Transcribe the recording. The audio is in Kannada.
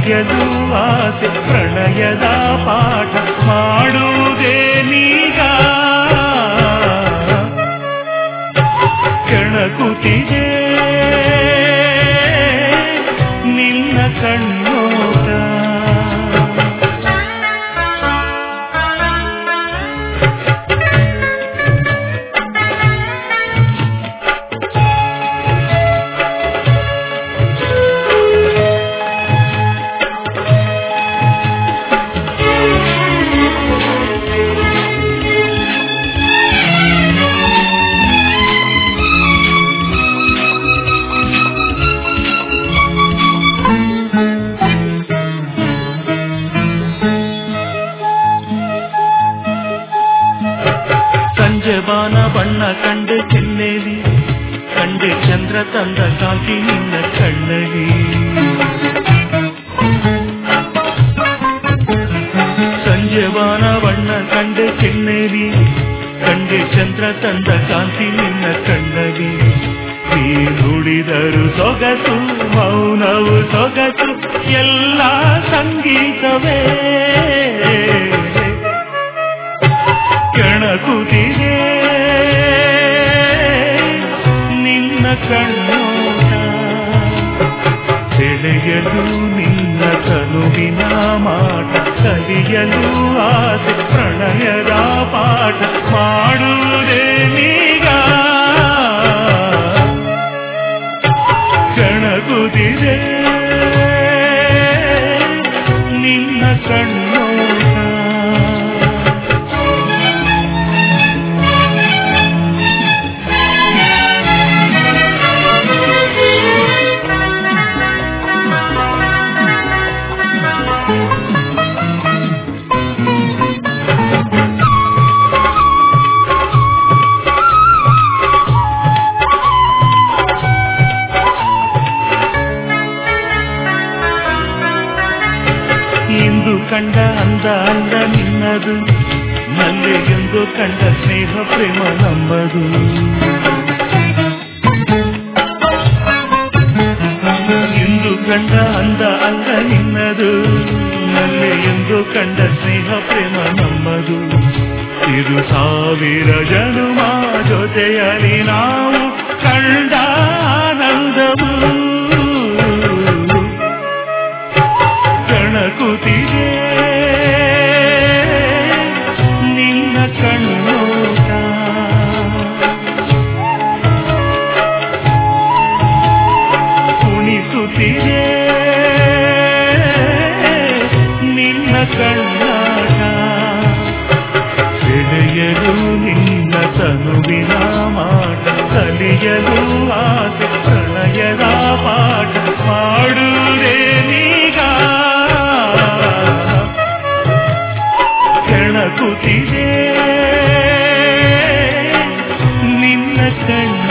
ಕಲಿಯಲು ಆಸೆ ಪ್ರಣಯದ ಪಾಠ ಮಾಡುವುದೇನೀಗ ಕೆಣಕುತ್ತಿದೆ ನಿನ್ನ ಕಣ್ಣೋಟ ಬಾನ ಬಣ್ಣ ಕಂಡೆ ಕೆನ್ನೆಲಿ ಕಂಡೆ ಚಂದ್ರ ತಂದ ಕಾಂತಿ ನಿನ್ನ ಕಣ್ಣಲಿ ಸಂಜೆ ಬಾನ ಬಣ್ಣ ಕಂಡೆ ಕೆನ್ನೆಲಿ ಕಂಡೆ ಚಂದ್ರ ತಂದ ಕಾಂತಿ ನಿನ್ನ ಕಣ್ಣಲಿ ನೀ ನುಡಿದರು ಸೊಗಸು ಮೌನವು ಸೊಗಸು ಎಲ್ಲ ಸಂಗೀತವೇ ಕೆಣಕುತ್ತಿದೆ ನಿನ್ನ ಕಣ್ಣೋಟ ಸೆಳೆಯಲು ನಿನ್ನ ತನುವಿನ ಮಾಟ ಕಲಿಯಲು ಆಸೆ ಪ್ರಣಯದ ಪಾಠ ಮಾಡುವುದೇನೀಗ ಕೆಣಕುತ್ತಿದೆ ನಿನ್ನ ಕಣ್ಣೋಟ ಕಂಡ ಅಂದ ಅಂದ ನಿನ್ನದು ಮಲ್ಲೆಗೆಂದು ಕಂಡ ಸ್ನೇಹ ಪ್ರೇಮ ನಂಬದು ಎಂದು ಕಂಡ ಅಂದ ಅಂದ ನಿನ್ನದು ಮಲ್ಲೆಗೆಂದು ಕಂಡ ಸ್ನೇಹ ಪ್ರೇಮ ನಂಬದು ಇದು ಸಾವಿರ ಜನುಮ ಜೊತೆಯಲಿ ನಾವು ಕಂಡ ಆನಂದವು ಕೆಣಕುತ್ತಿದೆ ನಿನ್ನ ಕಣ್ಣೋಟ ಕುಣಿಸುತ್ತಿದೆ ನಿನ್ನ ಕಣ್ಣಾಟ ಸೆಳೆಯಲು ನಿನ್ನ ತನುವಿನ ಮಾಟ ಕಲಿಯಲು ಆಸೆ ಪ್ರಣಯದ ಪಾಠ ಮಾಡುವುದೇನೀಗ ಕೆಣಕುತ್ತಿದೆ ನಿನ್ನ ಕಣ್ಣ